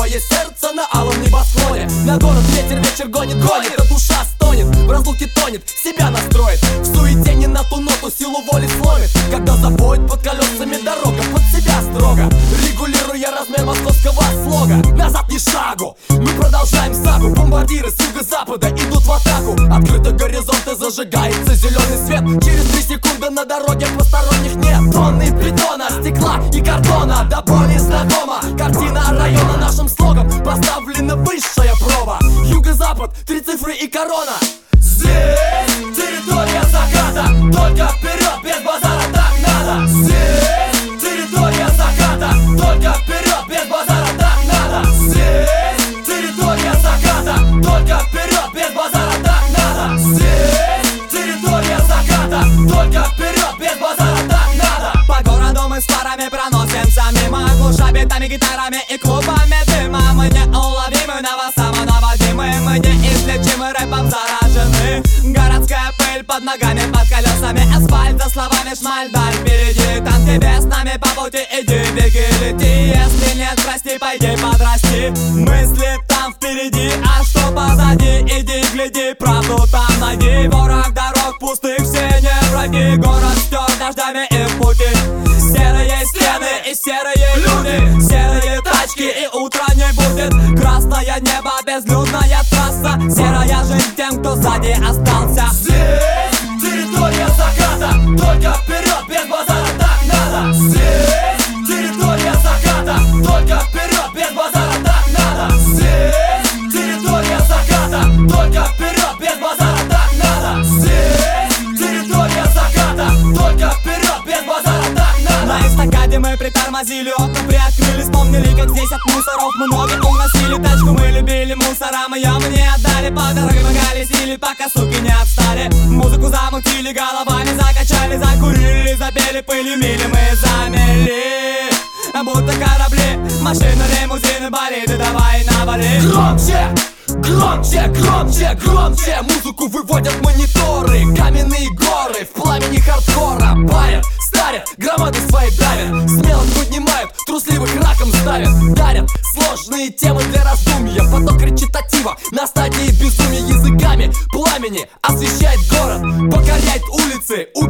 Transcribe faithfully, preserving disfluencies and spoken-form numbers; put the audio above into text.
Мое сердце на алом небосклоне. На город ветер, вечер гонит, гонит, а душа стонет, в разлуке тонет, себя настроит. В суете не на ту ноту, силу воли сломит. Когда заводит под колесами дорога, под себя строго регулируя размер московского слога. Назад ни шагу, мы продолжаем сагу. Бомбардиры с юго-запада идут в атаку. Открыты горизонты, зажигается зеленый свет. Через три секунды на дороге посторонних нет. Тонны бетона, стекла и картона, до боли знакома картина района. Нашим слогом поставлена высшая проба. Юго-запад, три цифры и корона. Здесь территория заката, только вперед, без базара, так надо. Здесь территория заката, только вперед, без базара, так надо. Здесь территория заката, только вперед, без базара, так надо. Здесь территория заката, только вперед, без базара, так надо. По городу мы с парами проносимся мимо, глуша битами, гитарами и клубами дыма. Мы неуловимы, новосамонаводимы, мы неизлечимы, рэпом заражены. Городская пыль под ногами, под колесами асфальт, за словами шмаль, даль впереди. Там тебе с нами по пути, иди, беги, лети. Если нет, прости, пойди, подрасти. Мысли там впереди, а что позади? Иди, гляди, правду там найди. Ворог дорог пустых, все не враги. Город стер дождями и в пути. Серые стены и серые люди, серые тачки и утро не будет. Красное небо, безлюдная трасса, серая жизнь тем, кто сзади остался. Здесь территория заката, только вперед, без базара, так надо. Здесь территория заката, только вперед, без базара, так надо. Здесь территория заката, только вперед, без базара, так надо. Здесь территория заката, только вперед, без базара, так надо. На эстакаде мы притормозили, окна приоткрыли, вспомнили, как здесь от мусоров мы ноги уносили. Тачку мы любили, мусора мы ее не отдали. По дороге мы колесили, пока суки не отстали. Музыку замутили, головами закачали, закурили, запели, пыли мили мы замели. Будто корабли, машины, лимузины, болиды, давай навали. Громче! Громче, громче, громче! Музыку выводят мониторы, каменные горы в пламени хардкора. Парят, старят, громады свои давят, смело поднимают, трусливых раком ставят. Дарят сложные темы для раздумья, поток речитатива на стадии безумия. Языками пламени освещает город, покоряет улицы.